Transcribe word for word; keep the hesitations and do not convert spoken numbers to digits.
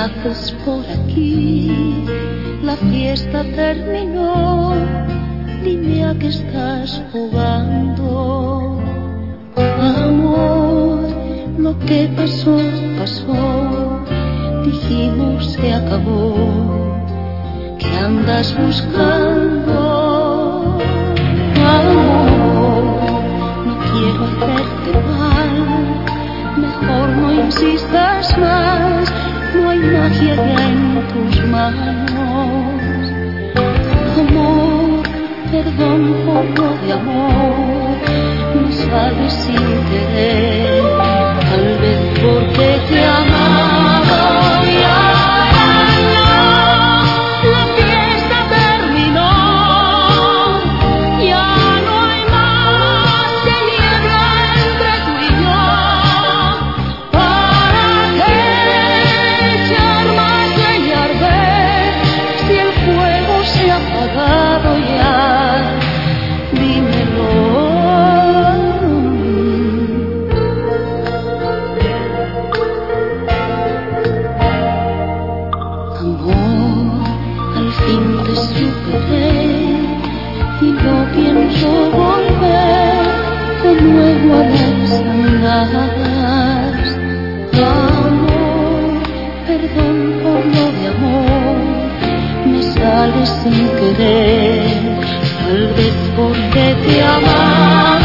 haces por aquí? La fiesta terminó, dime a qué estás jugando. Amor, lo que pasó, pasó, dijimos se acabó. ¿Qué andas buscando? Amor, no quiero hacerte mal, mejor no insistas más, no hay magia ya en tus manos. Amor, perdón por lo de amor, me sale sin querer, tal vez porque te amaba y ahora no. La fiesta terminó, ya no hay más que niebla entre tú y yo. ¿Para qué echar más leña a arder si el fuego se ha apagado ya? Dímelo. Amor, al fin te superé y no pienso volver de nuevo a las andadas. Amor, perdón por lo de amor, me sale sin querer, tal vez porque te amaba.